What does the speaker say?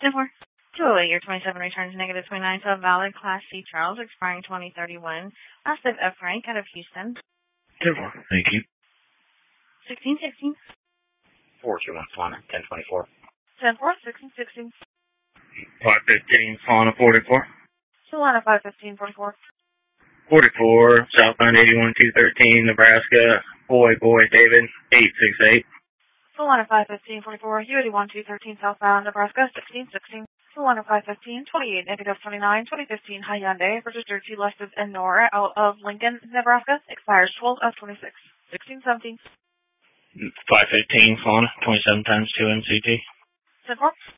10-4. 208, your 27 returns negative 29, so valid Class C Charles, expiring 2031. Last of F. Frank out of Houston. 10-4. Thank you. 16-16. 421 Solana, 1024. 10-4, 16-16. 515 Solana 44. Solana 515, 44. 44 Southbound 81213 Nebraska. Boy David 868. Solana 515, 44. U81 213 southbound Nebraska 16-16. Solana 515, 28 negative 29, 2015 Hyundai, registered to Lexus and Nora out of Lincoln, Nebraska, expires 12 of 26. 16-17. 515 Solana 27 times 2 MCT. 10-4.